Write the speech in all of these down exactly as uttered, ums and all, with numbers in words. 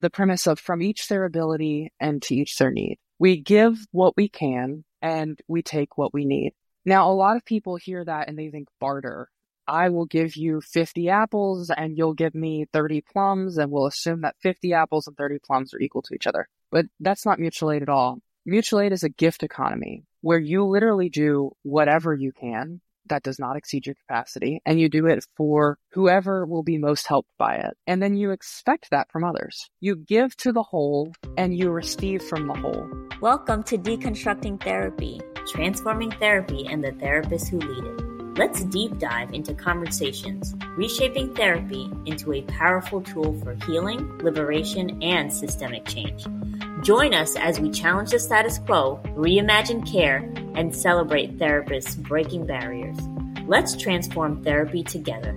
the premise of from each their ability and to each their need. We give what we can and we take what we need. Now, a lot of people hear that and they think barter. I will give you fifty apples and you'll give me thirty plums, and we'll assume that fifty apples and thirty plums are equal to each other. But that's not mutual aid at all. Mutual aid is a gift economy where you literally do whatever you can that does not exceed your capacity, and you do it for whoever will be most helped by it. And then you expect that from others. You give to the whole and you receive from the whole. Welcome to Deconstructing Therapy, transforming therapy and the therapists who lead it. Let's deep dive into conversations, reshaping therapy into a powerful tool for healing, liberation, and systemic change. Join us as we challenge the status quo, reimagine care, and celebrate therapists breaking barriers. Let's transform therapy together.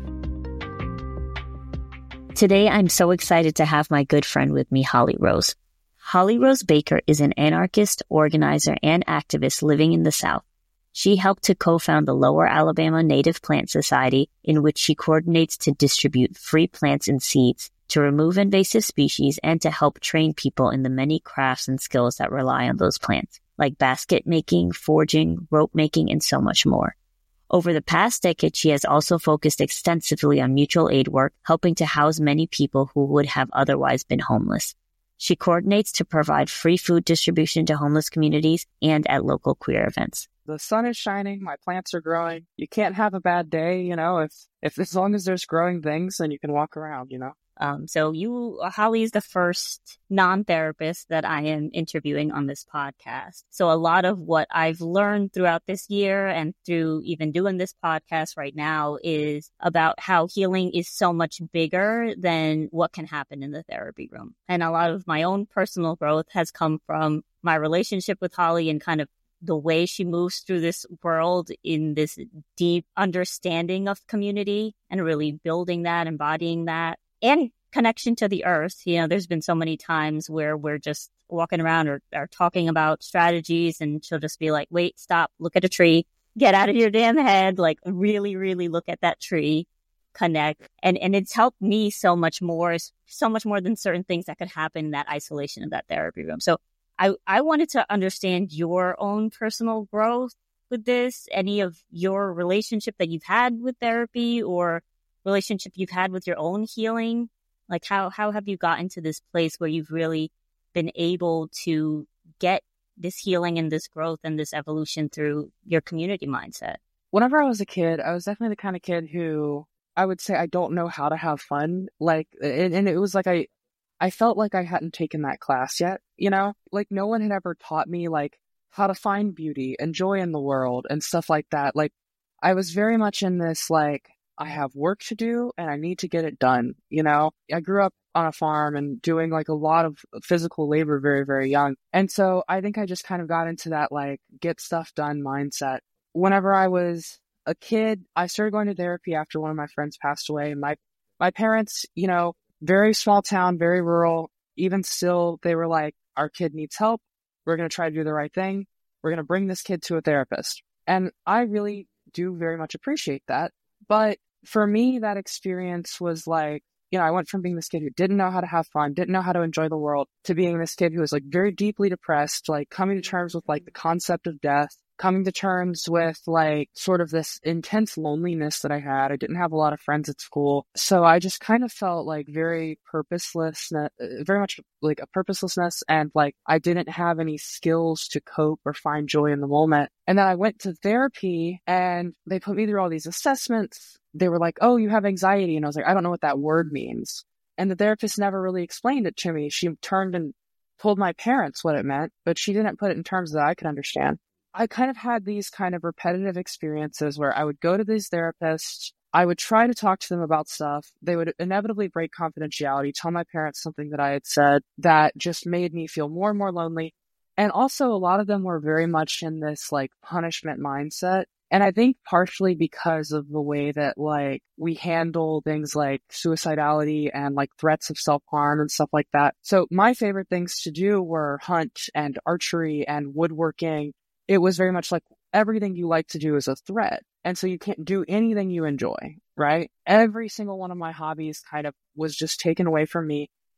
Today, I'm so excited to have my good friend with me, Holly Rose. Holly Rose Baker is an anarchist, organizer, and activist living in the South. She helped to co-found the Lower Alabama Native Plant Society, in which she coordinates to distribute free plants and seeds, to remove invasive species, and to help train people in the many crafts and skills that rely on those plants, like basket making, forging, rope making, and so much more. Over the past decade, she has also focused extensively on mutual aid work, helping to house many people who would have otherwise been homeless. She coordinates to provide free food distribution to homeless communities and at local queer events. The sun is shining, my plants are growing. You can't have a bad day, you know, if, if as long as there's growing things, then you can walk around, you know. Um, so you, Holly is the first non-therapist that I am interviewing on this podcast. So a lot of what I've learned throughout this year and through even doing this podcast right now is about how healing is so much bigger than what can happen in the therapy room. And a lot of my own personal growth has come from my relationship with Holly and kind of the way she moves through this world in this deep understanding of community and really building that, embodying that. And connection to the earth. You know, there's been so many times where we're just walking around or, or talking about strategies, and she'll just be like, wait, stop, look at a tree, get out of your damn head, like really, really look at that tree, connect. And, and it's helped me so much more, so much more than certain things that could happen in that isolation of that therapy room. So I, I wanted to understand your own personal growth with this, any of your relationship that you've had with therapy or relationship you've had with your own healing. Like how, how have you gotten to this place where you've really been able to get this healing and this growth and this evolution through your community mindset? Whenever I was a kid, I was definitely the kind of kid who I would say I don't know how to have fun. Like, and, and it was like I, I felt like I hadn't taken that class yet, you know? Like no one had ever taught me like how to find beauty and joy in the world and stuff like that. Like I was very much in this like, I have work to do and I need to get it done. You know, I grew up on a farm and doing like a lot of physical labor very, very young. And so I think I just kind of got into that like get stuff done mindset. Whenever I was a kid, I started going to therapy after one of my friends passed away. And my, my parents, you know, very small town, very rural, even still, they were like, our kid needs help. We're going to try to do the right thing. We're going to bring this kid to a therapist. And I really do very much appreciate that. But for me, that experience was like, you know, I went from being this kid who didn't know how to have fun, didn't know how to enjoy the world, to being this kid who was like very deeply depressed, like coming to terms with like the concept of death, coming to terms with like sort of this intense loneliness that I had. I didn't have a lot of friends at school. So I just kind of felt like very purposeless, very much like a purposelessness. And like I didn't have any skills to cope or find joy in the moment. And then I went to therapy and they put me through all these assessments. They were like, oh, you have anxiety. And I was like, I don't know what that word means. And the therapist never really explained it to me. She turned and told my parents what it meant, but she didn't put it in terms that I could understand. I kind of had these kind of repetitive experiences where I would go to these therapists. I would try to talk to them about stuff. They would inevitably break confidentiality, tell my parents something that I had said that just made me feel more and more lonely. And also a lot of them were very much in this like punishment mindset. And I think partially because of the way that like we handle things like suicidality and like threats of self-harm and stuff like that. So my favorite things to do were hunt and archery and woodworking. It was very much like everything you like to do is a threat. And so you can't do anything you enjoy, right? Every single one of my hobbies kind of was just taken away from me.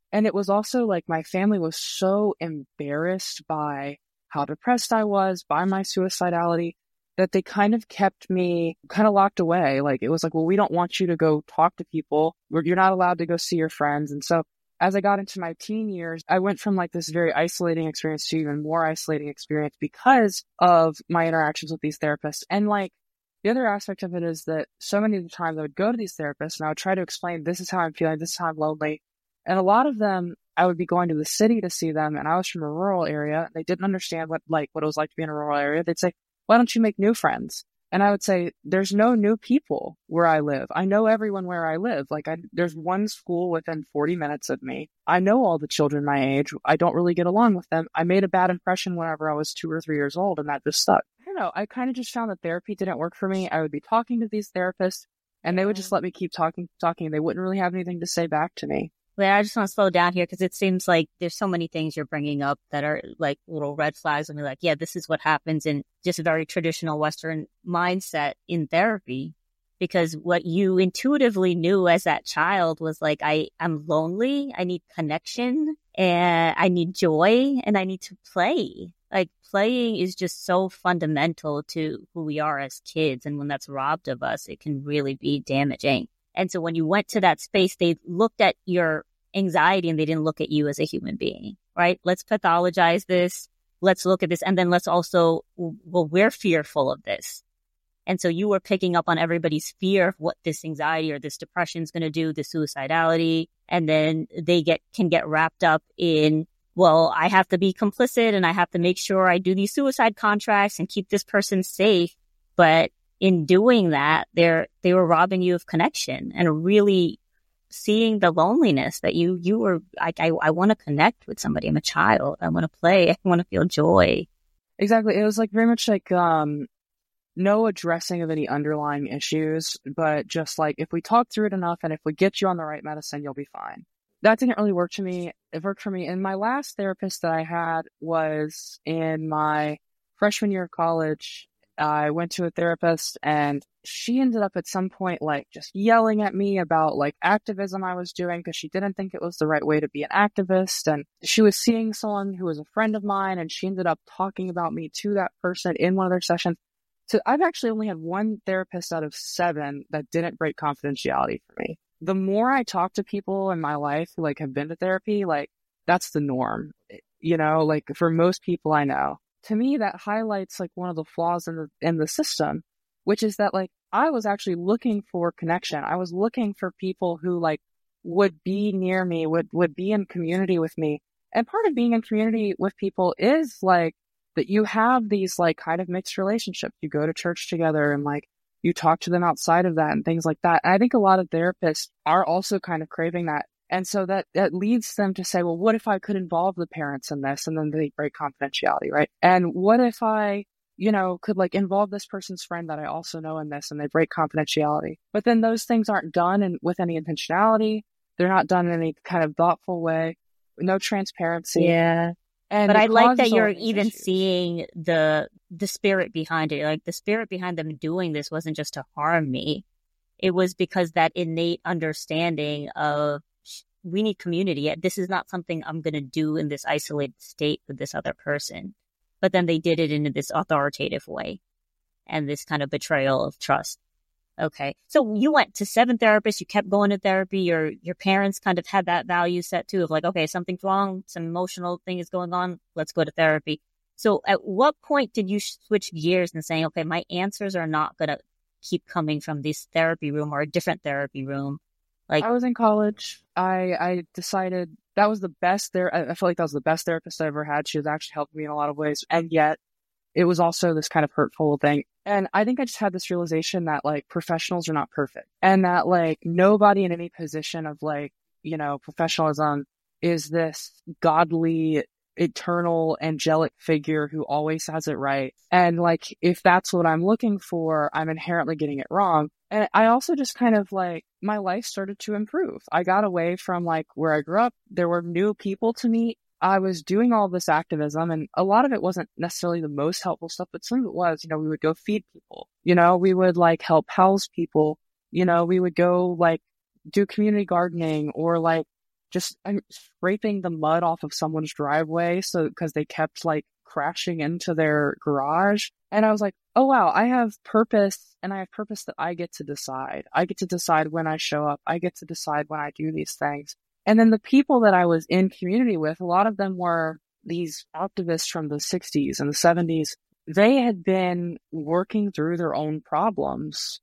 And it was also like my family was so embarrassed by how depressed I was, by my suicidality, that they kind of kept me kind of locked away. Like it was like, well, we don't want you to go talk to people. You're not allowed to go see your friends. And so as I got into my teen years, I went from like this very isolating experience to even more isolating experience because of my interactions with these therapists. And like the other aspect of it is that so many of the times I would go to these therapists and I would try to explain, this is how I'm feeling, this is how I'm lonely. And a lot of them, I would be going to the city to see them, and I was from a rural area. They didn't understand what like what it was like to be in a rural area. They'd say, why don't you make new friends? And I would say, there's no new people where I live. I know everyone where I live. Like I, there's one school within forty minutes of me. I know all the children my age. I don't really get along with them. I made a bad impression whenever I was two or three years old, and that just stuck. I don't know. I kind of just found that therapy didn't work for me. I would be talking to these therapists and they would just let me keep talking, talking. They wouldn't really have anything to say back to me. Well, I just want to slow down here because it seems like there's so many things you're bringing up that are like little red flags. And be like, yeah, this is what happens in just a very traditional Western mindset in therapy. Because what you intuitively knew as that child was like, I, I'm lonely, I need connection, and I need joy, and I need to play. Like playing is just so fundamental to who we are as kids. And when that's robbed of us, it can really be damaging. And so when you went to that space, they looked at your anxiety and they didn't look at you as a human being, right? Let's pathologize this. Let's look at this. And then let's also, well, we're fearful of this. And so you were picking up on everybody's fear of what this anxiety or this depression is going to do, the suicidality. And then they get, can get wrapped up in, well, I have to be complicit and I have to make sure I do these suicide contracts and keep this person safe. But in doing that, they're, they were robbing you of connection and really seeing the loneliness that you, you were like, I, I want to connect with somebody. I'm a child. I want to play. I want to feel joy. Exactly. It was like very much like, um, no addressing of any underlying issues, but just like, if we talk through it enough and if we get you on the right medicine, you'll be fine. That didn't really work to me. It worked for me. And my last therapist that I had was in my freshman year of college. I went to a therapist and she ended up at some point like just yelling at me about like activism I was doing because she didn't think it was the right way to be an activist. And she was seeing someone who was a friend of mine and she ended up talking about me to that person in one of their sessions. So I've actually only had one therapist out of seven that didn't break confidentiality for me. The more I talk to people in my life who like have been to therapy, like that's the norm, you know, like for most people I know. To me, that highlights like one of the flaws in the in the system, which is that like I was actually looking for connection. I was looking for people who like would be near me, would would be in community with me. And part of being in community with people is like that you have these like kind of mixed relationships. You go to church together and like you talk to them outside of that and things like that. And I think a lot of therapists are also kind of craving that. And so that, that leads them to say, well, what if I could involve the parents in this? And then they break confidentiality, right? And what if I, you know, could like involve this person's friend that I also know in this, and they break confidentiality. But then those things aren't done in, with any intentionality. They're not done in any kind of thoughtful way. No transparency. Yeah. And but I like that you're all these even issues. seeing the the spirit behind it. Like the spirit behind them doing this wasn't just to harm me. It was because that innate understanding of we need community. This is not something I'm going to do in this isolated state with this other person. But then they did it in this authoritative way and this kind of betrayal of trust. Okay. So you went to seven therapists. You kept going to therapy. Your your parents kind of had that value set too of like, okay, something's wrong. Some emotional thing is going on. Let's go to therapy. So at what point did you switch gears and saying, okay, my answers are not going to keep coming from this therapy room or a different therapy room? Like I was in college. I, I decided that was the best there. I feel like that was the best therapist I ever had. She was actually helping me in a lot of ways. And yet it was also this kind of hurtful thing. And I think I just had this realization that like professionals are not perfect and that like nobody in any position of like, you know, professionalism is this godly, eternal, angelic figure who always has it right. And like, if that's what I'm looking for, I'm inherently getting it wrong. And I also just kind of like, my life started to improve. I got away from like where I grew up. There were new people to meet. I was doing all this activism and a lot of it wasn't necessarily the most helpful stuff, but some of it was, you know, we would go feed people, you know, we would like help house people, you know, we would go like do community gardening or like just I'm scraping the mud off of someone's driveway. So, cause they kept like crashing into their garage. And I was like, oh wow, I have purpose, and I have purpose that I get to decide. I get to decide when I show up. I get to decide when I do these things. And then the people that I was in community with, a lot of them were these activists from the sixties and the seventies. They had been working through their own problems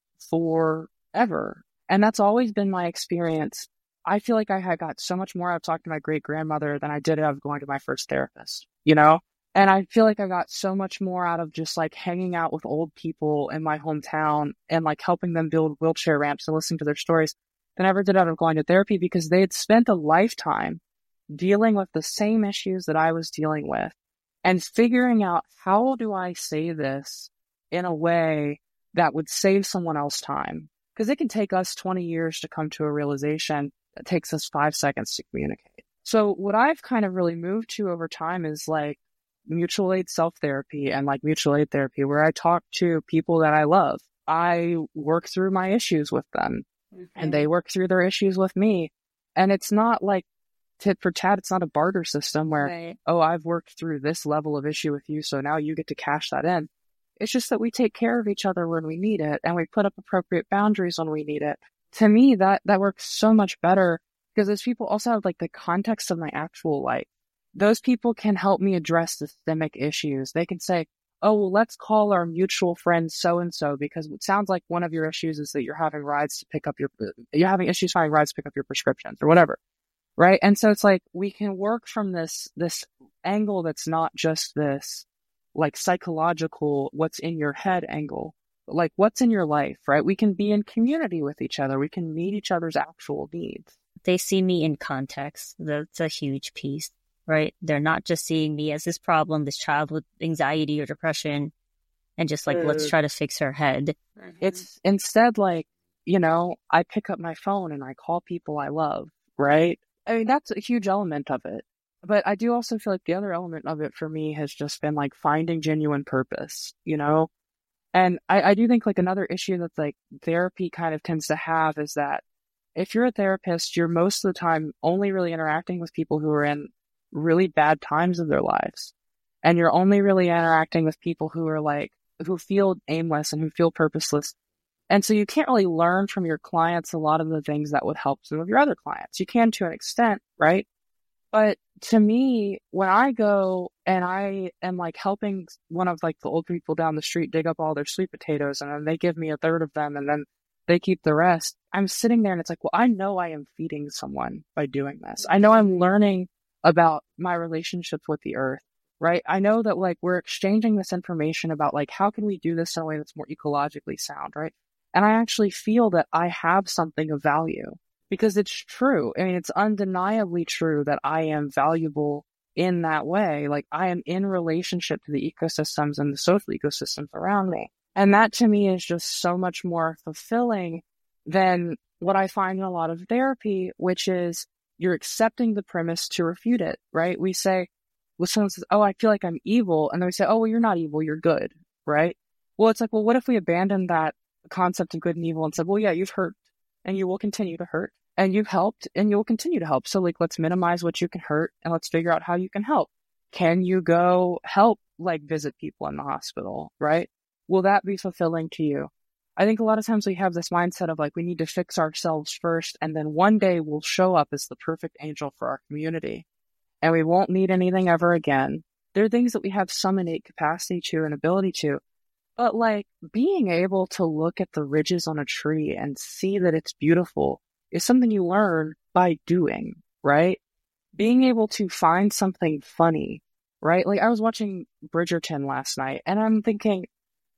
forever. And that's always been my experience. I feel like I had got so much more out of talking to my great grandmother than I did out of going to my first therapist, you know? And I feel like I got so much more out of just like hanging out with old people in my hometown and like helping them build wheelchair ramps and listening to their stories than I ever did out of going to therapy, because they had spent a lifetime dealing with the same issues that I was dealing with and figuring out, how do I say this in a way that would save someone else time? Because it can take us twenty years to come to a realization. It takes us five seconds to communicate. So what I've kind of really moved to over time is like mutual aid self-therapy and like mutual aid therapy, where I talk to people that I love. I work through my issues with them, mm-hmm. and they work through their issues with me. And it's not like tit for tat. It's not a barter system where, right. oh, I've worked through this level of issue with you, so now you get to cash that in. It's just that we take care of each other when we need it, and we put up appropriate boundaries when we need it. To me, that, that works so much better, because those people also have like the context of my actual life. Those people can help me address systemic issues. They can say, oh, well, let's call our mutual friend so-and-so, because it sounds like one of your issues is that you're having rides to pick up your, you're having issues finding rides to pick up your prescriptions or whatever. Right. And so it's like, we can work from this, this angle that's not just this like psychological, what's in your head angle, but like what's in your life, right? We can be in community with each other. We can meet each other's actual needs. They see me in context. That's a huge piece, right? They're not just seeing me as this problem, this child with anxiety or depression, and just like, mm. let's try to fix her head. It's instead like, you know, I pick up my phone and I call people I love, right? I mean, that's a huge element of it. But I do also feel like the other element of it for me has just been like finding genuine purpose, you know? And I, I do think like another issue that like therapy kind of tends to have is that if you're a therapist, you're most of the time only really interacting with people who are in really bad times of their lives. And you're only really interacting with people who are like, who feel aimless and who feel purposeless. And so you can't really learn from your clients a lot of the things that would help some of your other clients. You can to an extent, right? But to me, when I go and I am like helping one of like the old people down the street dig up all their sweet potatoes, and then they give me a third of them and then they keep the rest, I'm sitting there and it's like, well, I know I am feeding someone by doing this. I know I'm learning about my relationships with the earth, right? I know that like we're exchanging this information about like, how can we do this in a way that's more ecologically sound, right? And I actually feel that I have something of value, because it's true. I mean, it's undeniably true that I am valuable in that way. Like I am in relationship to the ecosystems and the social ecosystems around me. And that to me is just so much more fulfilling than what I find in a lot of therapy, which is you're accepting the premise to refute it, right? We say, well, someone says, oh, I feel like I'm evil. And then we say, oh, well, you're not evil, you're good, right? Well, it's like, well, what if we abandon that concept of good and evil and said, well, yeah, you've hurt and you will continue to hurt, and you've helped and you will continue to help. So like, let's minimize what you can hurt and let's figure out how you can help. Can you go help, like visit people in the hospital, right? Will that be fulfilling to you? I think a lot of times we have this mindset of like, we need to fix ourselves first, and then one day we'll show up as the perfect angel for our community and we won't need anything ever again. There are things that we have some innate capacity to and ability to. But like being able to look at the ridges on a tree and see that it's beautiful is something you learn by doing, right? Being able to find something funny, right? Like I was watching Bridgerton last night and I'm thinking,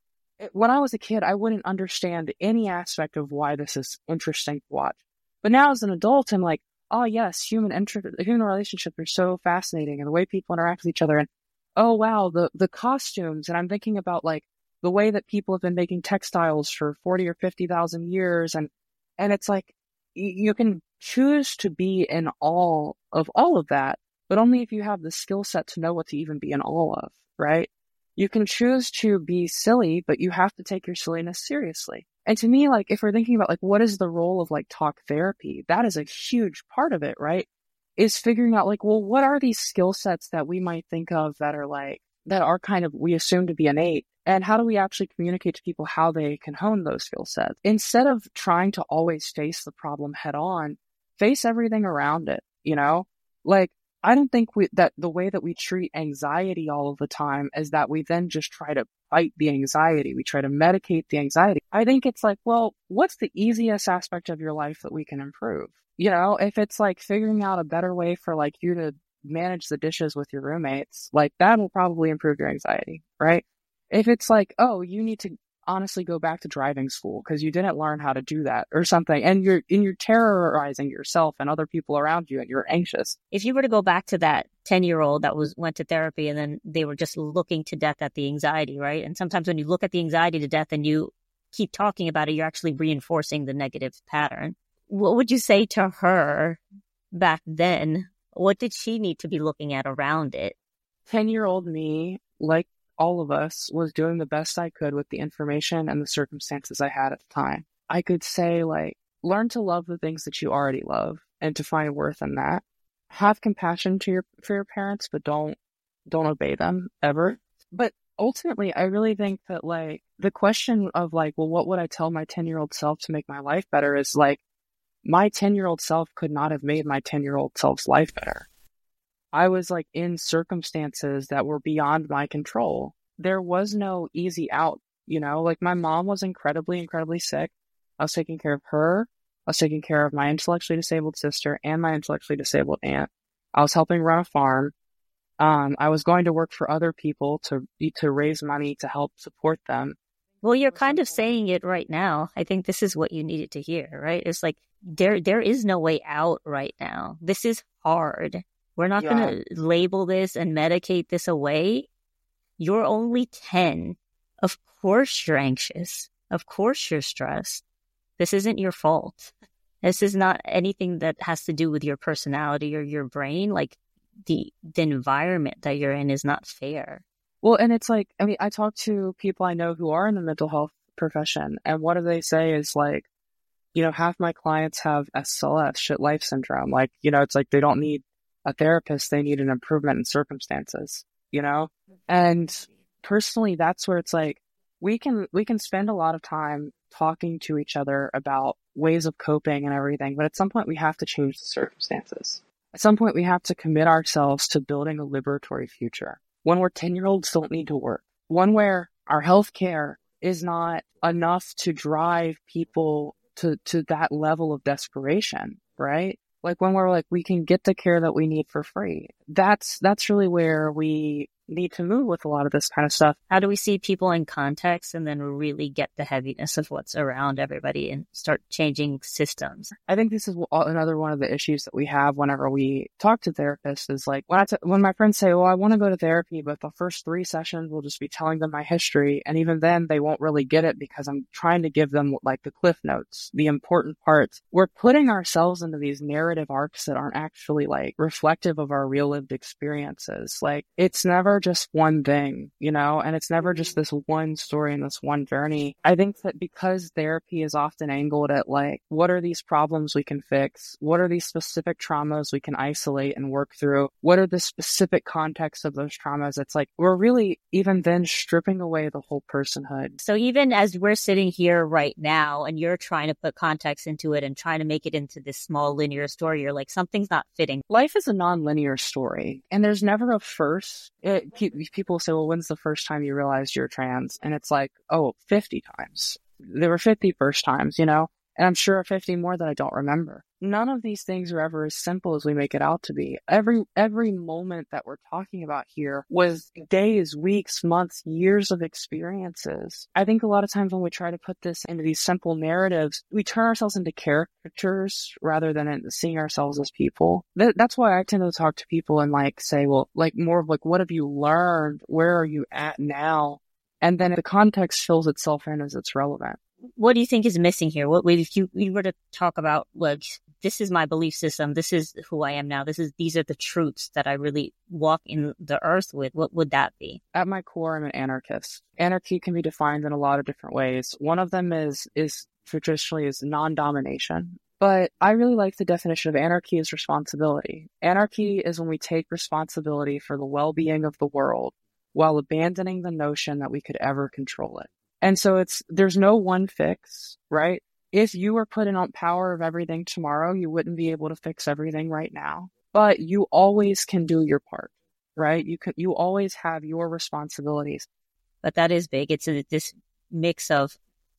when I was a kid, I wouldn't understand any aspect of why this is interesting to watch. But now as an adult, I'm like, oh yes, human inter- human relationships are so fascinating, and the way people interact with each other. And oh wow, the, the costumes. And I'm thinking about like, the way that people have been making textiles for forty or fifty thousand years. And, and it's like, y- you can choose to be in awe of all of that, but only if you have the skill set to know what to even be in awe of, right? You can choose to be silly, but you have to take your silliness seriously. And to me, like, if we're thinking about like, what is the role of like talk therapy? That is a huge part of it, right? is figuring out like, well, what are these skill sets that we might think of that are like, that are kind of, we assume to be innate? And how do we actually communicate to people how they can hone those skill sets? Instead of trying to always face the problem head on, face everything around it, you know? Like, I don't think we, that the way that we treat anxiety all of the time is that we then just try to fight the anxiety. We try to medicate the anxiety. I think it's like, well, what's the easiest aspect of your life that we can improve? You know, if it's like figuring out a better way for like you to manage the dishes with your roommates, like that will probably improve your anxiety, right? If it's like, oh, you need to honestly go back to driving school because you didn't learn how to do that or something, and you're and you're terrorizing yourself and other people around you and you're anxious. If you were to go back to that ten year old that was went to therapy and then they were just looking to death at the anxiety, right? And sometimes when you look at the anxiety to death and you keep talking about it, you're actually reinforcing the negative pattern. What would you say to her back then? What did she need to be looking at around it? ten year old me, like all of us, was doing the best I could with the information and the circumstances I had at the time. I could say, like, learn to love the things that you already love and to find worth in that. Have compassion to your for your parents, but don't don't obey them ever. But ultimately, I really think that like the question of like, well, what would I tell my ten year old self to make my life better is like, my ten year old self could not have made my ten year old self's life better. I was like in circumstances that were beyond my control. There was no easy out, you know, like my mom was incredibly, incredibly sick. I was taking care of her. I was taking care of my intellectually disabled sister and my intellectually disabled aunt. I was helping run a farm. Um, I was going to work for other people to to raise money to help support them. Well, you're kind of saying it right now. I think this is what you needed to hear, right? It's like there there is no way out right now. This is hard. We're not yeah. going to label this and medicate this away. You're only ten. Of course you're anxious. Of course you're stressed. This isn't your fault. This is not anything that has to do with your personality or your brain. Like the the environment that you're in is not fair. Well, and it's like, I mean, I talk to people I know who are in the mental health profession, and what do they say is like, you know, half my clients have S L S, shit life syndrome. Like, you know, it's like they don't need a therapist, they need an improvement in circumstances, you know? And personally, that's where it's like, we can, we can spend a lot of time talking to each other about ways of coping and everything, but at some point we have to change the circumstances. At some point we have to commit ourselves to building a liberatory future. One where ten-year-olds don't need to work. One where our health care is not enough to drive people to, to that level of desperation, right? Like when we're like, we can get the care that we need for free. That's that's really where we need to move with a lot of this kind of stuff. How do we see people in context and then really get the heaviness of what's around everybody and start changing systems? I think this is another one of the issues that we have whenever we talk to therapists is like, when, I t- when my friends say, well, I want to go to therapy, but the first three sessions will just be telling them my history. And even then they won't really get it because I'm trying to give them like the cliff notes, the important parts. We're putting ourselves into these narrative arcs that aren't actually like reflective of our real lived experiences. Like it's never just one thing, you know, and it's never just this one story and this one journey. I think that because therapy is often angled at like, what are these problems we can fix? What are these specific traumas we can isolate and work through? What are the specific contexts of those traumas? It's like, we're really even then stripping away the whole personhood. So even as we're sitting here right now and you're trying to put context into it and trying to make it into this small linear story, you're like, something's not fitting. Life is a non-linear story and there's never a first. It, people say, well, when's the first time you realized you're trans? And it's like, oh, fifty times. There were fifty first times, you know, and I'm sure fifty more that I don't remember. None of these things are ever as simple as we make it out to be. Every every moment that we're talking about here was days, weeks, months, years of experiences. I think a lot of times when we try to put this into these simple narratives, we turn ourselves into caricatures rather than in seeing ourselves as people. Th- that's why I tend to talk to people and like say, well, like more of like, what have you learned? Where are you at now? And then the context fills itself in as it's relevant. What do you think is missing here? What if you, you were to talk about like, this is my belief system, this is who I am now, this is these are the truths that I really walk in the earth with, what would that be? At my core, I'm an anarchist. Anarchy can be defined in a lot of different ways. One of them is is traditionally is non-domination. But I really like the definition of anarchy as responsibility. Anarchy is when we take responsibility for the well-being of the world while abandoning the notion that we could ever control it. And so it's, there's no one fix, right? If you were put in power of everything tomorrow, you wouldn't be able to fix everything right now. But you always can do your part, right? You can, you always have your responsibilities. But that is big. It's a, this mix of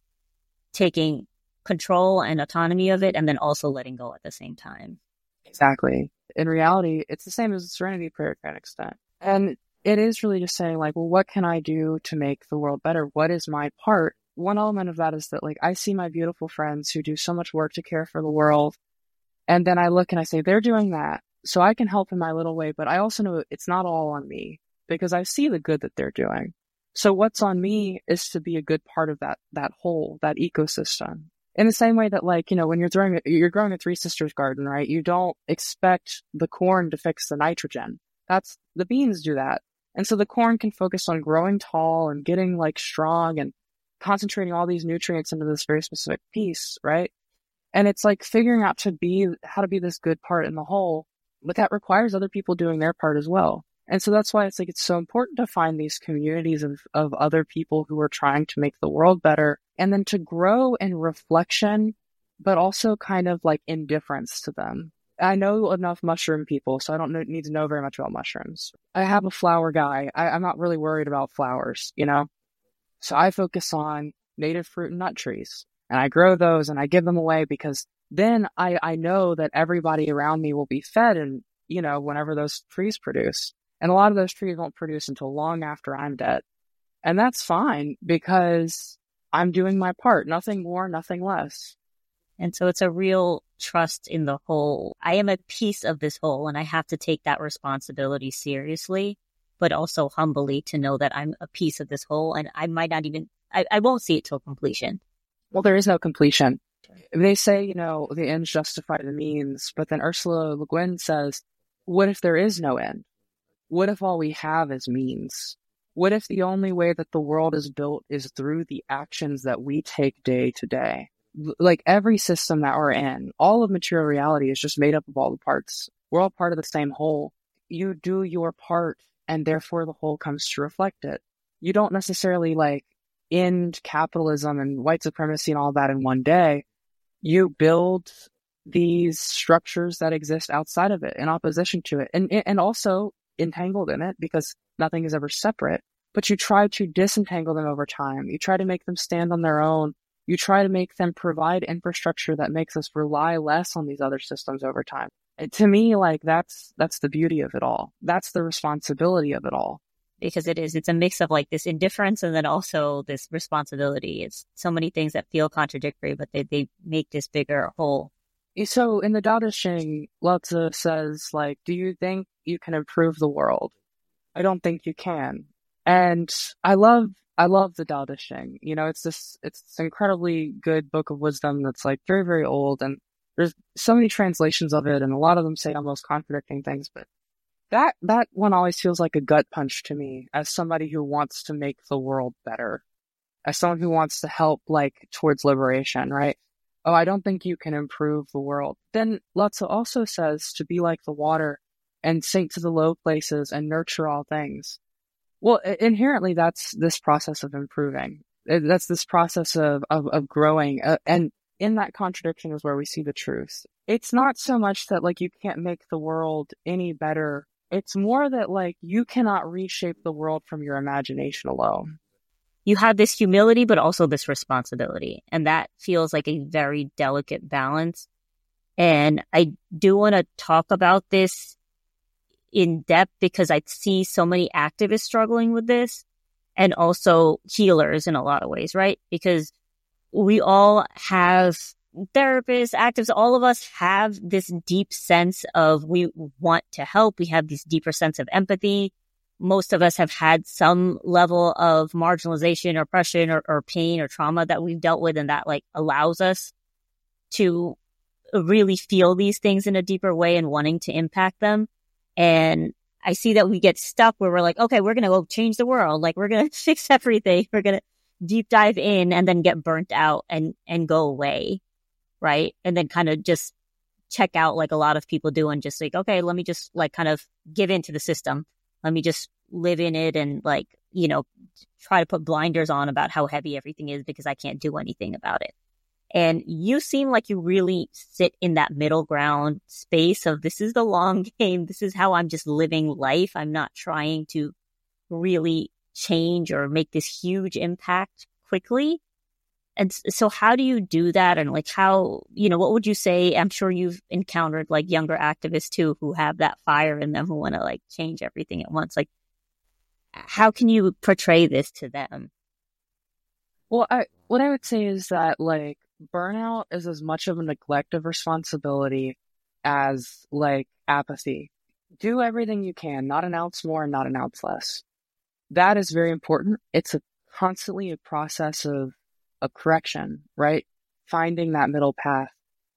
taking control and autonomy of it, and then also letting go at the same time. Exactly. In reality, it's the same as the Serenity Prayer to an extent. And it is really just saying, like, well, what can I do to make the world better? What is my part? One element of that is that, like, I see my beautiful friends who do so much work to care for the world. And then I look and I say, they're doing that, so I can help in my little way. But I also know it's not all on me because I see the good that they're doing. So what's on me is to be a good part of that, that whole, that ecosystem. In the same way that, like, you know, when you're throwing, you're growing a Three Sisters garden, right? You don't expect the corn to fix the nitrogen. That's, the beans do that. And so the corn can focus on growing tall and getting, like, strong and concentrating all these nutrients into this very specific piece, right? And it's like figuring out to be, how to be this good part in the whole, but that requires other people doing their part as well. And so that's why it's like, it's so important to find these communities of, of other people who are trying to make the world better, and then to grow in reflection, but also kind of like indifference to them. I know enough mushroom people, so I don't know, need to know very much about mushrooms. I have a flower guy. I, I'm not really worried about flowers, you know? So I focus on native fruit and nut trees, and I grow those and I give them away because then I, I know that everybody around me will be fed, and, you know, whenever those trees produce. And a lot of those trees won't produce until long after I'm dead. And that's fine because I'm doing my part. Nothing more, nothing less. And so it's a real trust in the whole. I am a piece of this whole, and I have to take that responsibility seriously, but also humbly to know that I'm a piece of this whole, and I might not even, I, I won't see it till completion. Well, there is no completion. They say, you know, the ends justify the means, but then Ursula Le Guin says, what if there is no end? What if all we have is means? What if the only way that the world is built is through the actions that we take day to day? Like every system that we're in, all of material reality is just made up of all the parts. We're all part of the same whole. You do your part, and therefore the whole comes to reflect it. You don't necessarily like end capitalism and white supremacy and all that in one day. You build these structures that exist outside of it in opposition to it, and and also entangled in it, because nothing is ever separate, but you try to disentangle them over time. You try to make them stand on their own. You try to make them provide infrastructure that makes us rely less on these other systems over time. And to me, like, that's that's the beauty of it all. That's the responsibility of it all. Because it is, it's a mix of like this indifference and then also this responsibility. It's so many things that feel contradictory, but they, they make this bigger whole. So in the Tao Te Ching, Lao Tzu says, like, do you think you can improve the world? I don't think you can. And I love, I love the Tao Te Ching. You know, it's this, it's this incredibly good book of wisdom that's like very, very old. And there's so many translations of it, and a lot of them say almost contradicting things. But that, that one always feels like a gut punch to me as somebody who wants to make the world better, as someone who wants to help, like, towards liberation, right? Oh, I don't think you can improve the world. Then Lao Tzu also says to be like the water and sink to the low places and nurture all things. Well, inherently, that's this process of improving. That's this process of, of, of growing. Uh, and in that contradiction is where we see the truth. It's not so much that, like, you can't make the world any better. It's more that, like, you cannot reshape the world from your imagination alone. You have this humility, but also this responsibility. And that feels like a very delicate balance. And I do want to talk about this in depth because I see so many activists struggling with this, and also healers in a lot of ways, right? Because we all have therapists, activists, all of us have this deep sense of we want to help. We have this deeper sense of empathy. Most of us have had some level of marginalization, oppression, or, or pain or trauma that we've dealt with, and that like allows us to really feel these things in a deeper way and wanting to impact them. And I see that we get stuck where we're like, okay, we're going to go change the world. Like, we're going to fix everything. We're going to deep dive in and then get burnt out and, and go away. right? And then kind of just check out like a lot of people do and just like, okay, let me just like kind of give into the system. Let me just live in it and like, you know, try to put blinders on about how heavy everything is because I can't do anything about it. And you seem like you really sit in that middle ground space of this is the long game. This is how I'm just living life. I'm not trying to really change or make this huge impact quickly. And so how do you do that? And like how, you know, what would you say? I'm sure you've encountered like younger activists too who have that fire in them who want to like change everything at once. Like, how can you portray this to them? Well, I, what I would say is that like burnout is as much of a neglect of responsibility as like apathy. Do everything you can, not an ounce more, not an ounce less. That is very important. It's a constantly a process of a correction, right? Finding that middle path.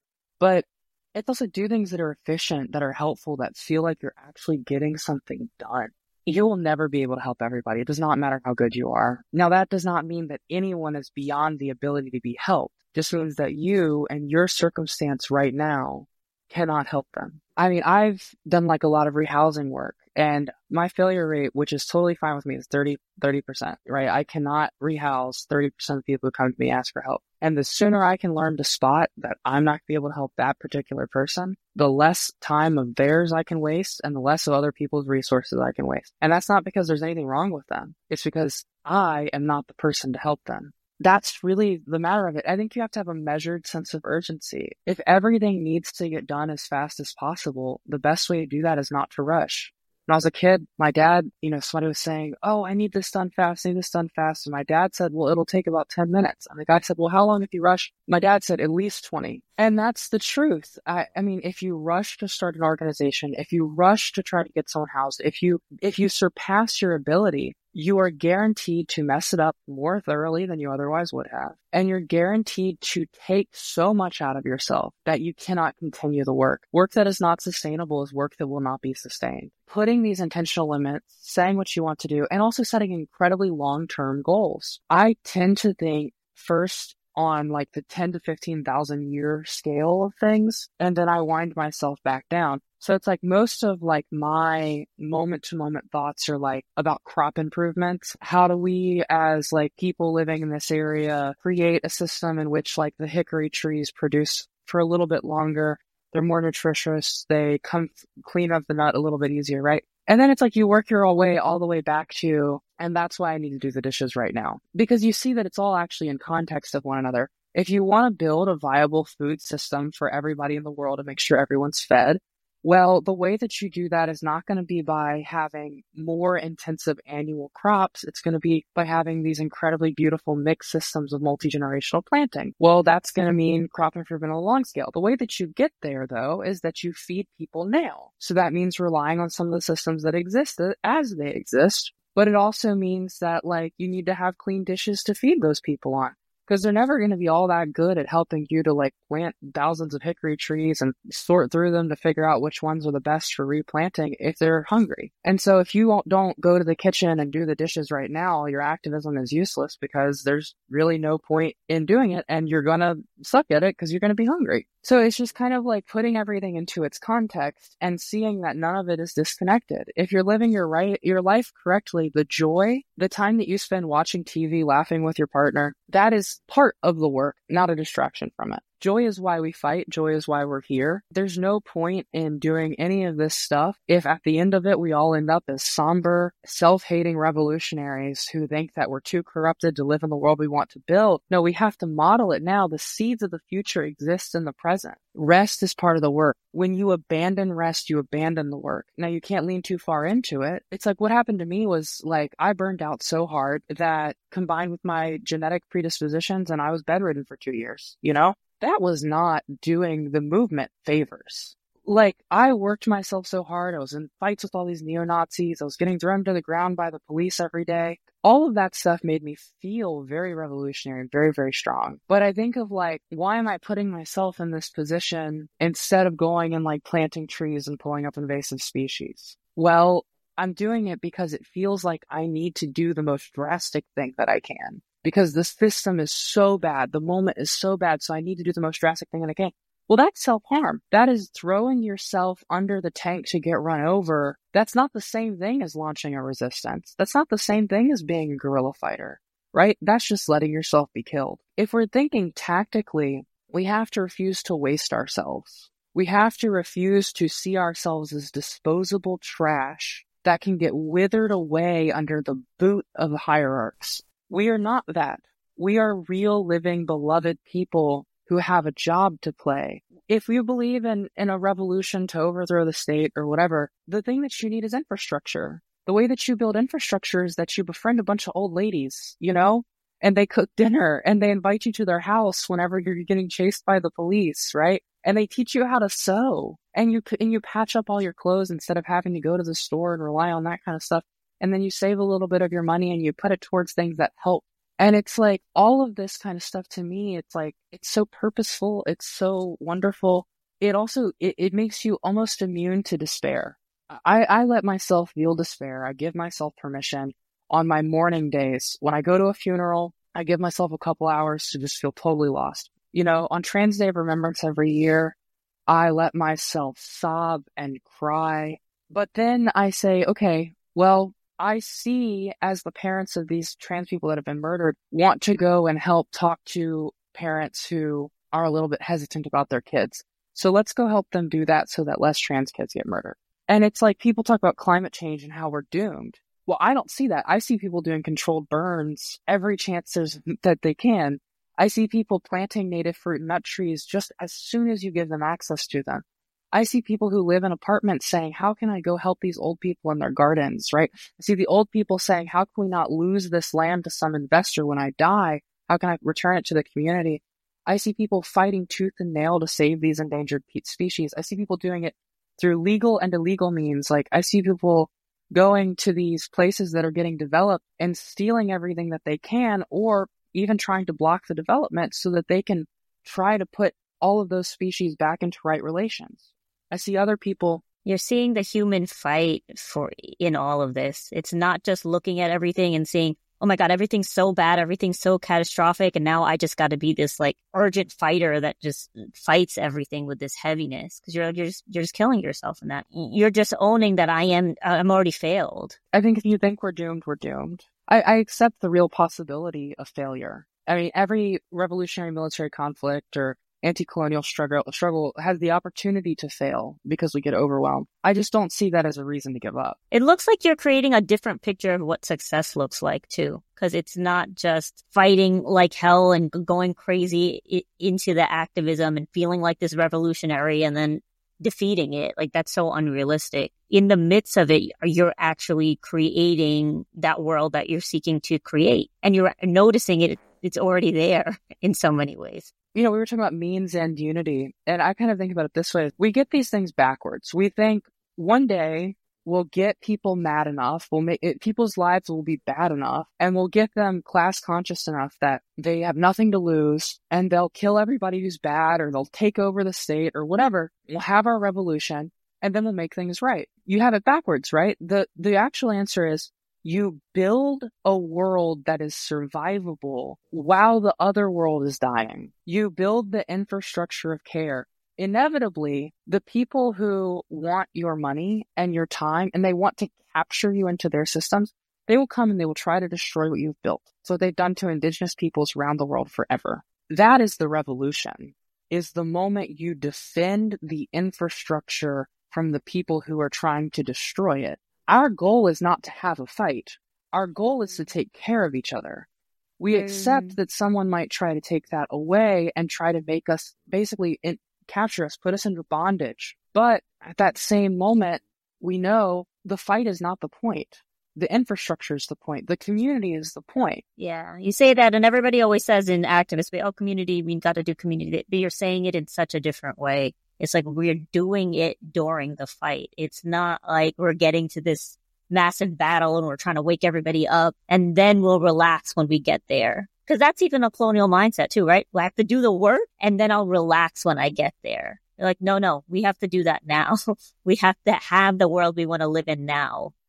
But it's also do things that are efficient, that are helpful, that feel like you're actually getting something done. You will never be able to help everybody. It does not matter how good you are. Now, that does not mean that anyone is beyond the ability to be helped. It just means that you and your circumstance right now cannot help them. I mean, I've done like a lot of rehousing work, and my failure rate, which is totally fine with me, is thirty, thirty percent, right? I cannot rehouse thirty percent of the people who come to me ask for help. And the sooner I can learn to spot that I'm not going to be able to help that particular person, the less time of theirs I can waste and the less of other people's resources I can waste. And that's not because there's anything wrong with them. It's because I am not the person to help them. That's really the matter of it. I think you have to have a measured sense of urgency. If everything needs to get done as fast as possible, the best way to do that is not to rush. When I was a kid, my dad, you know, somebody was saying, oh, I need this done fast, I need this done fast. And my dad said, well, it'll take about ten minutes. And the guy said, well, how long if you rush? My dad said, at least twenty. And that's the truth. I, I mean, if you rush to start an organization, if you rush to try to get someone housed, if you, if you surpass your ability, you are guaranteed to mess it up more thoroughly than you otherwise would have. And you're guaranteed to take so much out of yourself that you cannot continue the work. Work that is not sustainable is work that will not be sustained. Putting these intentional limits, saying what you want to do, and also setting incredibly long-term goals. I tend to think first on like the ten to fifteen thousand year scale of things, and then I wind myself back down. So it's like most of like my moment to moment thoughts are like about crop improvements. How do we as like people living in this area create a system in which like the hickory trees produce for a little bit longer? They're more nutritious. They come clean up the nut a little bit easier, right? And then it's like you work your way all the way back to, and that's why I need to do the dishes right now. Because you see that it's all actually in context of one another. If you want to build a viable food system for everybody in the world to make sure everyone's fed, well, the way that you do that is not going to be by having more intensive annual crops. It's going to be by having these incredibly beautiful mixed systems of multi-generational planting. Well, that's going to mean crop improvement on a long scale. The way that you get there, though, is that you feed people now. So that means relying on some of the systems that exist as they exist. But it also means that, like, you need to have clean dishes to feed those people on. Because they're never going to be all that good at helping you to like plant thousands of hickory trees and sort through them to figure out which ones are the best for replanting if they're hungry. And so if you don't go to the kitchen and do the dishes right now, your activism is useless because there's really no point in doing it and you're going to suck at it because you're going to be hungry. So it's just kind of like putting everything into its context and seeing that none of it is disconnected. If you're living your right, your life correctly, the joy, the time that you spend watching T V, laughing with your partner, that is part of the work, not a distraction from it. Joy is why we fight. Joy is why we're here. There's no point in doing any of this stuff if at the end of it, we all end up as somber, self-hating revolutionaries who think that we're too corrupted to live in the world we want to build. No, we have to model it now. The seeds of the future exist in the present. Rest is part of the work. When you abandon rest, you abandon the work. Now, you can't lean too far into it. It's like what happened to me was like I burned out so hard that combined with my genetic predispositions, and I was bedridden for two years, you know? That was not doing the movement favors. Like, I worked myself so hard. I was in fights with all these neo-Nazis. I was getting thrown to the ground by the police every day. All of that stuff made me feel very revolutionary and very, very strong. But I think of like, why am I putting myself in this position instead of going and like planting trees and pulling up invasive species? Well, I'm doing it because it feels like I need to do the most drastic thing that I can. because the system is so bad. The moment is so bad. So I need to do the most drastic thing that I can. Well, that's self-harm. That is throwing yourself under the tank to get run over. That's not the same thing as launching a resistance. That's not the same thing as being a guerrilla fighter, right? That's just letting yourself be killed. If we're thinking tactically, we have to refuse to waste ourselves. We have to refuse to see ourselves as disposable trash that can get withered away under the boot of the hierarchs. We are not that. We are real, living, beloved people who have a job to play. If you believe in, in a revolution to overthrow the state or whatever, the thing that you need is infrastructure. The way that you build infrastructure is that you befriend a bunch of old ladies, you know, and they cook dinner and they invite you to their house whenever you're getting chased by the police, right? And they teach you how to sew, and you and you patch up all your clothes instead of having to go to the store and rely on that kind of stuff. And then you save a little bit of your money and you put it towards things that help. And it's like all of this kind of stuff to me, it's like, it's so purposeful. It's so wonderful. It also, it, it makes you almost immune to despair. I, I let myself feel despair. I give myself permission on my mourning days. When I go to a funeral, I give myself a couple hours to just feel totally lost. You know, on Trans Day of Remembrance every year, I let myself sob and cry. But then I say, okay, well, I see, as the parents of these trans people that have been murdered, want to go and help talk to parents who are a little bit hesitant about their kids. So let's go help them do that so that less trans kids get murdered. And it's like people talk about climate change and how we're doomed. Well, I don't see that. I see people doing controlled burns every chance there's, that they can. I see people planting native fruit and nut trees just as soon as you give them access to them. I see people who live in apartments saying, how can I go help these old people in their gardens, right? I see the old people saying, how can we not lose this land to some investor when I die? How can I return it to the community? I see people fighting tooth and nail to save these endangered species. I see people doing it through legal and illegal means. Like, I see people going to these places that are getting developed and stealing everything that they can, or even trying to block the development so that they can try to put all of those species back into right relations. I see other people. You're seeing the human fight for in all of this. It's not just looking at everything and saying, oh my God, everything's so bad, everything's so catastrophic, and now I just got to be this like urgent fighter that just fights everything with this heaviness, because you're you're just you're just killing yourself in that. You're just owning that I am I'm already failed. I think if you think we're doomed, we're doomed. I, I accept the real possibility of failure. I mean, every revolutionary military conflict or anti-colonial struggle struggle has the opportunity to fail because we get overwhelmed. I just don't see that as a reason to give up. It looks like you're creating a different picture of what success looks like too, because it's not just fighting like hell and going crazy I- into the activism and feeling like this revolutionary and then defeating it. Like, that's so unrealistic. In the midst of it, you're actually creating that world that you're seeking to create, and you're noticing it. It's already there in so many ways. You know, we were talking about means and unity, and I kind of think about it this way. We get these things backwards. We think one day we'll get people mad enough, we'll make it, people's lives will be bad enough, and we'll get them class conscious enough that they have nothing to lose, and they'll kill everybody who's bad, or they'll take over the state, or whatever. We'll have our revolution, and then we'll make things right. You have it backwards, right? The the actual answer is, you build a world that is survivable while the other world is dying. You build the infrastructure of care. Inevitably, the people who want your money and your time, and they want to capture you into their systems, they will come and they will try to destroy what you've built. So they've done to indigenous peoples around the world forever. That is the revolution, is the moment you defend the infrastructure from the people who are trying to destroy it. Our goal is not to have a fight. Our goal is to take care of each other. We mm. accept that someone might try to take that away and try to make us basically in, capture us, put us into bondage. But at that same moment, we know the fight is not the point. The infrastructure is the point. The community is the point. Yeah, you say that, and everybody always says in activists, oh, community, we got to do community. But you're saying it in such a different way. It's like we're doing it during the fight. It's not like we're getting to this massive battle and we're trying to wake everybody up and then we'll relax when we get there. Because that's even a colonial mindset too, right? I have to do the work and then I'll relax when I get there. They're like, no, no, we have to do that now. We have to have the world we want to live in now.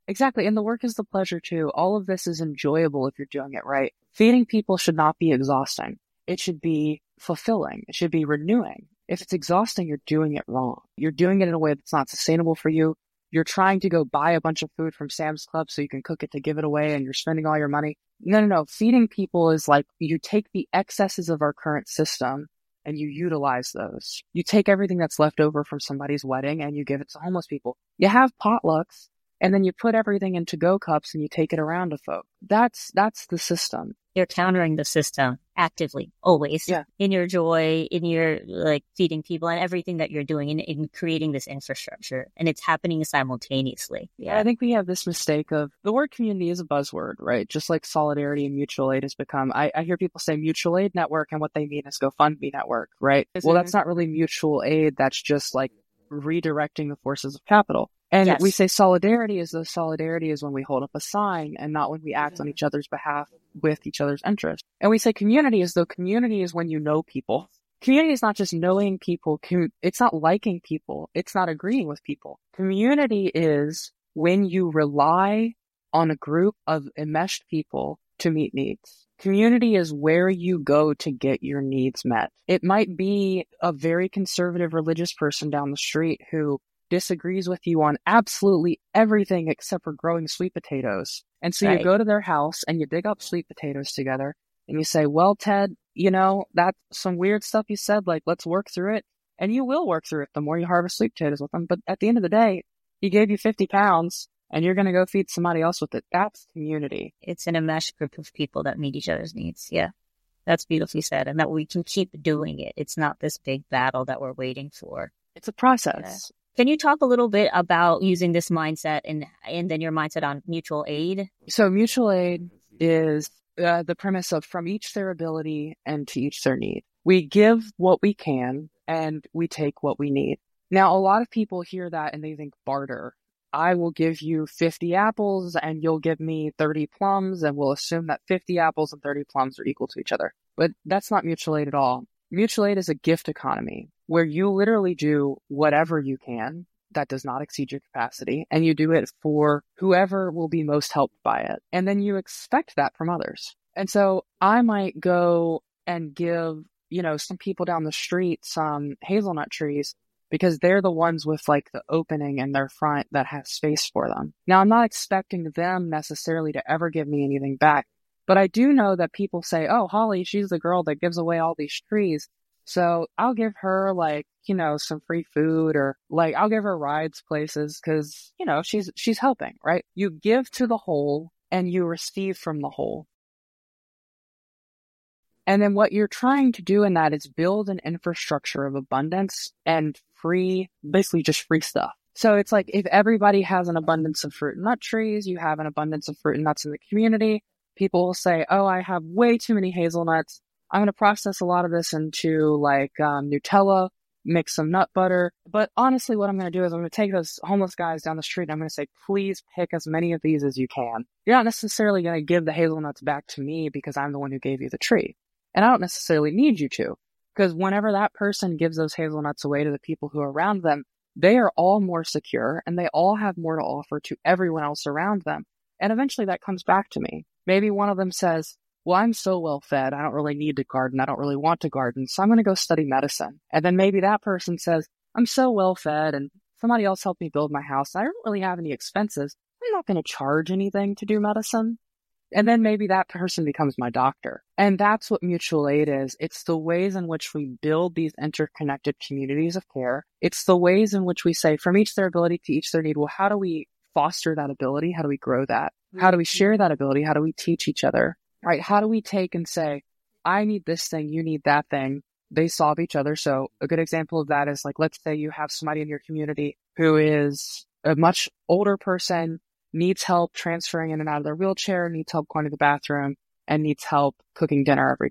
Exactly. And the work is the pleasure too. All of this is enjoyable if you're doing it right. Feeding people should not be exhausting. It should be fulfilling. It should be renewing. If it's exhausting, you're doing it wrong. You're doing it in a way that's not sustainable for you. You're trying to go buy a bunch of food from Sam's Club so you can cook it to give it away and you're spending all your money. No, no, no. Feeding people is like you take the excesses of our current system and you utilize those. You take everything that's left over from somebody's wedding and you give it to homeless people. You have potlucks and then you put everything into go cups and you take it around to folk. That's, that's the system. You're countering the system actively, always. Yeah. In your joy, in your like feeding people and everything that you're doing in, in creating this infrastructure. And it's happening simultaneously. Yeah. I think we have this mistake of the word community is a buzzword, right? Just like solidarity and mutual aid has become, I, I hear people say mutual aid network and what they mean is GoFundMe network, right? Mm-hmm. Well, that's not really mutual aid. That's just like redirecting the forces of capital. And yes. We say solidarity is the solidarity is when we hold up a sign and not when we act on each other's behalf with each other's interest. And we say community is though community is when you know people. Community is not just knowing people. It's not liking people. It's not agreeing with people. Community is when you rely on a group of enmeshed people to meet needs. Community is where you go to get your needs met. It might be a very conservative religious person down the street who disagrees with you on absolutely everything except for growing sweet potatoes. And so right. You go to their house and you dig up sweet potatoes together and you say, well, Ted, you know, that's some weird stuff you said, like, let's work through it. And you will work through it the more you harvest sweet potatoes with them. But at the end of the day, he gave you fifty pounds and you're going to go feed somebody else with it. That's community. It's an enmeshed group of people that meet each other's needs. Yeah. That's beautifully said. And that we can keep doing it. It's not this big battle that we're waiting for. It's a process. Yeah. Can you talk a little bit about using this mindset and and then your mindset on mutual aid? So mutual aid is uh, the premise of from each their ability and to each their need. We give what we can and we take what we need. Now, a lot of people hear that and they think barter. I will give you fifty apples and you'll give me thirty plums and we'll assume that fifty apples and thirty plums are equal to each other. But that's not mutual aid at all. Mutual aid is a gift economy where you literally do whatever you can that does not exceed your capacity, and you do it for whoever will be most helped by it. And then you expect that from others. And so I might go and give, you know, some people down the street some hazelnut trees because they're the ones with like the opening in their front that has space for them. Now, I'm not expecting them necessarily to ever give me anything back, but I do know that people say, oh, Holly, she's the girl that gives away all these trees. So I'll give her like, you know, some free food or like I'll give her rides places because, you know, she's she's helping, right? You give to the whole and you receive from the whole. And then what you're trying to do in that is build an infrastructure of abundance and free, basically just free stuff. So it's like if everybody has an abundance of fruit and nut trees, you have an abundance of fruit and nuts in the community. People will say, oh, I have way too many hazelnuts. I'm going to process a lot of this into like um, Nutella, mix some nut butter. But honestly, what I'm going to do is I'm going to take those homeless guys down the street and I'm going to say, please pick as many of these as you can. You're not necessarily going to give the hazelnuts back to me because I'm the one who gave you the tree. And I don't necessarily need you to, because whenever that person gives those hazelnuts away to the people who are around them, they are all more secure and they all have more to offer to everyone else around them. And eventually that comes back to me. Maybe one of them says, well, I'm so well fed. I don't really need to garden. I don't really want to garden. So I'm going to go study medicine. And then maybe that person says, I'm so well fed and somebody else helped me build my house. I don't really have any expenses. I'm not going to charge anything to do medicine. And then maybe that person becomes my doctor. And that's what mutual aid is. It's the ways in which we build these interconnected communities of care. It's the ways in which we say from each their ability to each their need. Well, how do we foster that ability? How do we grow that? How do we share that ability? How do we teach each other? Right? How do we take and say, I need this thing, you need that thing. They solve each other. So a good example of that is like, let's say you have somebody in your community who is a much older person, needs help transferring in and out of their wheelchair, needs help going to the bathroom, and needs help cooking dinner every day.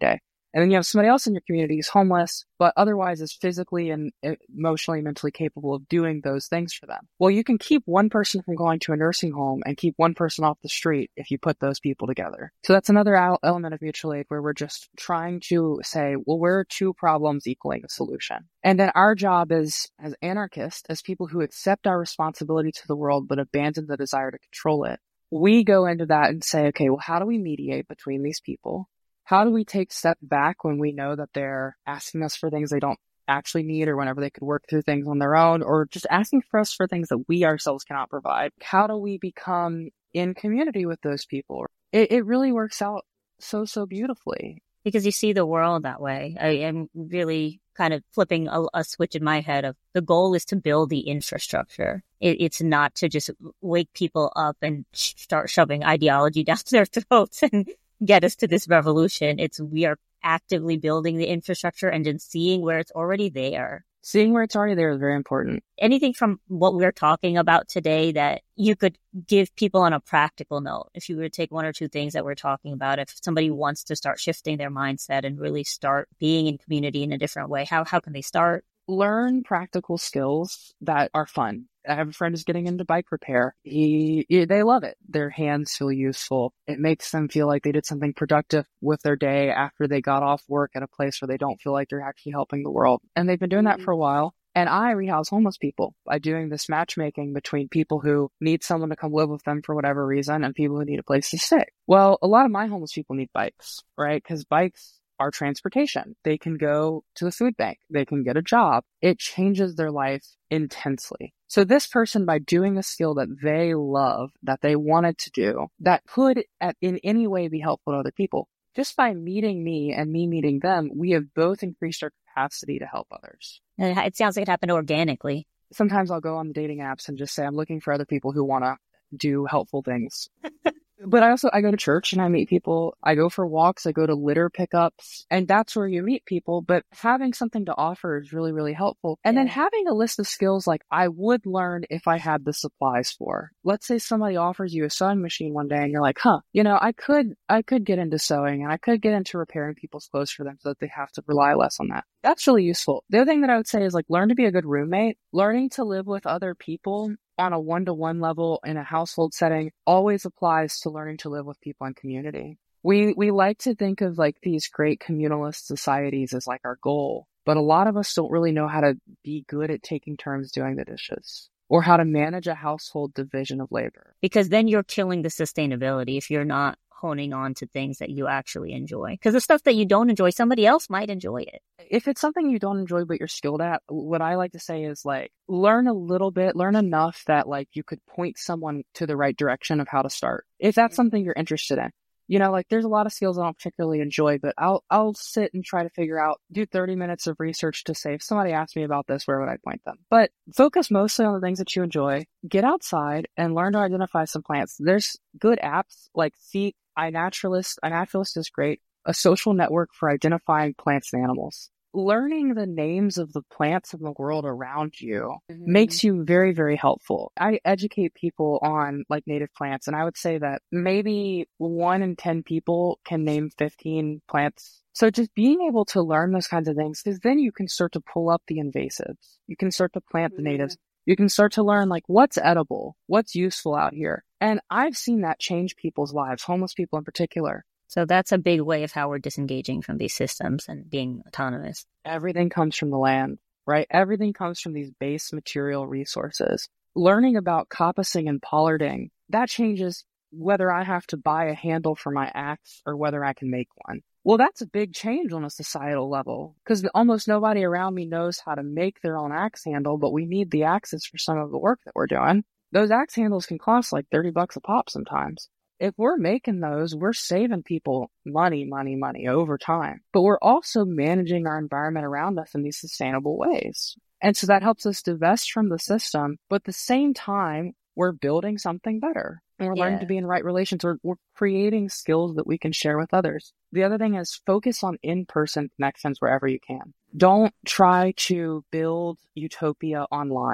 And then you have somebody else in your community who's homeless, but otherwise is physically and emotionally, mentally capable of doing those things for them. Well, you can keep one person from going to a nursing home and keep one person off the street if you put those people together. So that's another element of mutual aid where we're just trying to say, well, where are two problems equaling a solution? And then our job is, as anarchists, as people who accept our responsibility to the world but abandon the desire to control it, we go into that and say, okay, well, how do we mediate between these people? How do we take a step back when we know that they're asking us for things they don't actually need, or whenever they could work through things on their own, or just asking for us for things that we ourselves cannot provide? How do we become in community with those people? It, it really works out so, so beautifully. Because you see the world that way. I am really kind of flipping a, a switch in my head of the goal is to build the infrastructure. It, it's not to just wake people up and sh- start shoving ideology down their throats and get us to this revolution. It's we are actively building the infrastructure and then seeing where it's already there. Seeing where it's already there is very important. Anything from what we're talking about today that you could give people on a practical note, if you were to take one or two things that we're talking about, if somebody wants to start shifting their mindset and really start being in community in a different way, how how can they start? Learn practical skills that are fun. I have a friend who's getting into bike repair. He, he, they love it. Their hands feel useful. It makes them feel like they did something productive with their day after they got off work at a place where they don't feel like they're actually helping the world. And they've been doing that for a while. And I rehouse homeless people by doing this matchmaking between people who need someone to come live with them for whatever reason and people who need a place to stay. Well, a lot of my homeless people need bikes, right? Because bikes are transportation. They can go to the food bank. They can get a job. It changes their life intensely. So this person, by doing a skill that they love, that they wanted to do, that could at, in any way be helpful to other people, just by meeting me and me meeting them, we have both increased our capacity to help others. And it sounds like it happened organically. Sometimes I'll go on the dating apps and just say, I'm looking for other people who want to do helpful things. But I also, I go to church and I meet people. I go for walks. I go to litter pickups, and that's where you meet people. But having something to offer is really, really helpful. And yeah. Then having a list of skills like I would learn if I had the supplies for. Let's say somebody offers you a sewing machine one day and you're like, huh, you know, I could, I could get into sewing and I could get into repairing people's clothes for them so that they have to rely less on that. That's really useful. The other thing that I would say is like learn to be a good roommate. Learning to live with other people on a one-to-one level in a household setting always applies to learning to live with people in community. We we like to think of like these great communalist societies as like our goal, but a lot of us don't really know how to be good at taking turns doing the dishes or how to manage a household division of labor. Because then you're killing the sustainability if you're not honing on to things that you actually enjoy. Because the stuff that you don't enjoy, somebody else might enjoy it. If it's something you don't enjoy but you're skilled at, what I like to say is like learn a little bit, learn enough that like you could point someone to the right direction of how to start. If that's something you're interested in. You know, like there's a lot of skills I don't particularly enjoy, but I'll I'll sit and try to figure out, do thirty minutes of research to say, if somebody asked me about this, where would I point them? But focus mostly on the things that you enjoy. Get outside and learn to identify some plants. There's good apps like Seek, iNaturalist. iNaturalist is great. A social network for identifying plants and animals. Learning the names of the plants in the world around you mm-hmm. makes you very, very helpful. I educate people on like native plants, and I would say that maybe one in ten people can name fifteen plants. So just being able to learn those kinds of things, because then you can start to pull up the invasives. You can start to plant the natives. You can start to learn like what's edible, what's useful out here. And I've seen that change people's lives, homeless people in particular. So that's a big way of how we're disengaging from these systems and being autonomous. Everything comes from the land, right? Everything comes from these base material resources. Learning about coppicing and pollarding, that changes whether I have to buy a handle for my axe or whether I can make one. Well, that's a big change on a societal level because almost nobody around me knows how to make their own axe handle, but we need the axes for some of the work that we're doing. Those axe handles can cost like thirty bucks a pop sometimes. If we're making those, we're saving people money, money, money over time. But we're also managing our environment around us in these sustainable ways. And so that helps us divest from the system. But at the same time, we're building something better. And we're yeah. learning to be in right relations. We're, we're creating skills that we can share with others. The other thing is focus on in-person connections wherever you can. Don't try to build utopia online.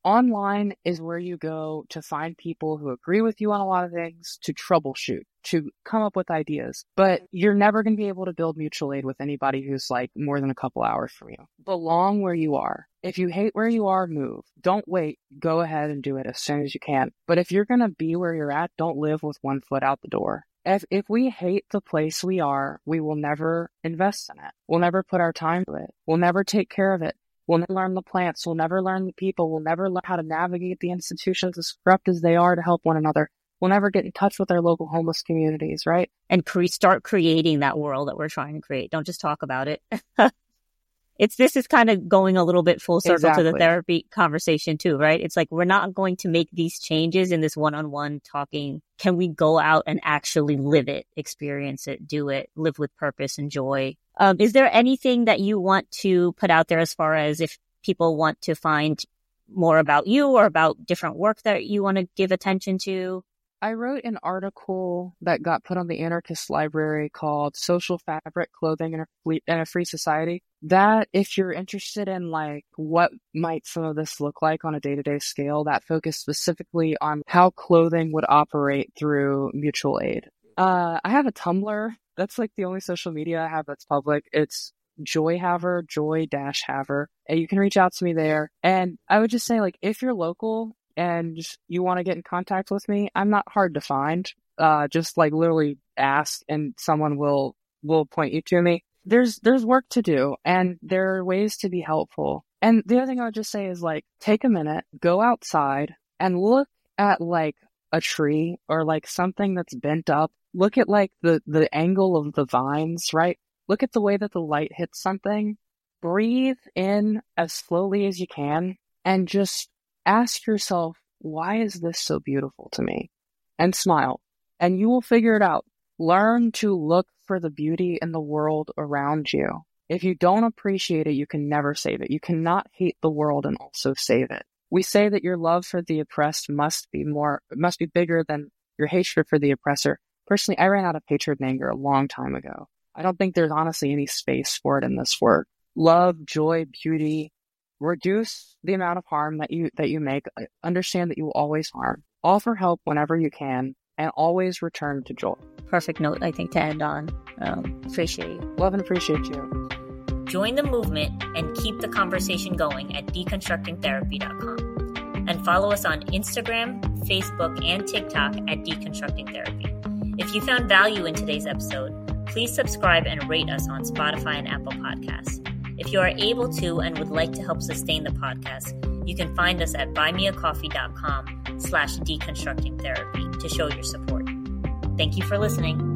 Online is where you go to find people who agree with you on a lot of things, to troubleshoot, to come up with ideas. But you're never going to be able to build mutual aid with anybody who's like more than a couple hours from you. Belong where you are. If you hate where you are, move. Don't wait. Go ahead and do it as soon as you can. But if you're going to be where you're at, don't live with one foot out the door. If if we hate the place we are, we will never invest in it. We'll never put our time to it. We'll never take care of it. We'll never learn the plants. We'll never learn the people. We'll never learn how to navigate the institutions as corrupt as they are to help one another. We'll never get in touch with our local homeless communities, right? And cre- start creating that world that we're trying to create. Don't just talk about it. It's this is kind of going a little bit full circle exactly. to the therapy conversation too, right? It's like we're not going to make these changes in this one-on-one talking. Can we go out and actually live it, experience it, do it, live with purpose and joy? Um, is there anything that you want to put out there as far as if people want to find more about you or about different work that you want to give attention to? I wrote an article that got put on the Anarchist Library called Social Fabric, Clothing in a, Free, in a Free Society. That, if you're interested in like what might some of this look like on a day-to-day scale, that focused specifically on how clothing would operate through mutual aid. Uh, I have a Tumblr. That's like the only social media I have that's public. It's Joyhaver, Joy-Haver. And you can reach out to me there. And I would just say, like, if you're local and you want to get in contact with me, I'm not hard to find. Uh, just like literally ask and someone will, will point you to me. There's, there's work to do and there are ways to be helpful. And the other thing I would just say is like, take a minute, go outside and look at like a tree or like something that's bent up. Look at like the, the angle of the vines, right? Look at the way that the light hits something. Breathe in as slowly as you can and just ask yourself, why is this so beautiful to me? And smile. And you will figure it out. Learn to look for the beauty in the world around you. If you don't appreciate it, you can never save it. You cannot hate the world and also save it. We say that your love for the oppressed must be more, must be bigger than your hatred for the oppressor. Personally, I ran out of hatred and anger a long time ago. I don't think there's honestly any space for it in this work. Love, joy, beauty. Reduce the amount of harm that you that you make. Understand that you will always harm. Offer help whenever you can, and always return to joy. Perfect note, I think, to end on. Um, appreciate you. Love and appreciate you. Join the movement and keep the conversation going at deconstructing therapy dot com. And follow us on Instagram, Facebook, and TikTok at Deconstructing Therapy. If you found value in today's episode, please subscribe and rate us on Spotify and Apple Podcasts. If you are able to and would like to help sustain the podcast, you can find us at buymeacoffee.com slash deconstructing therapy to show your support. Thank you for listening.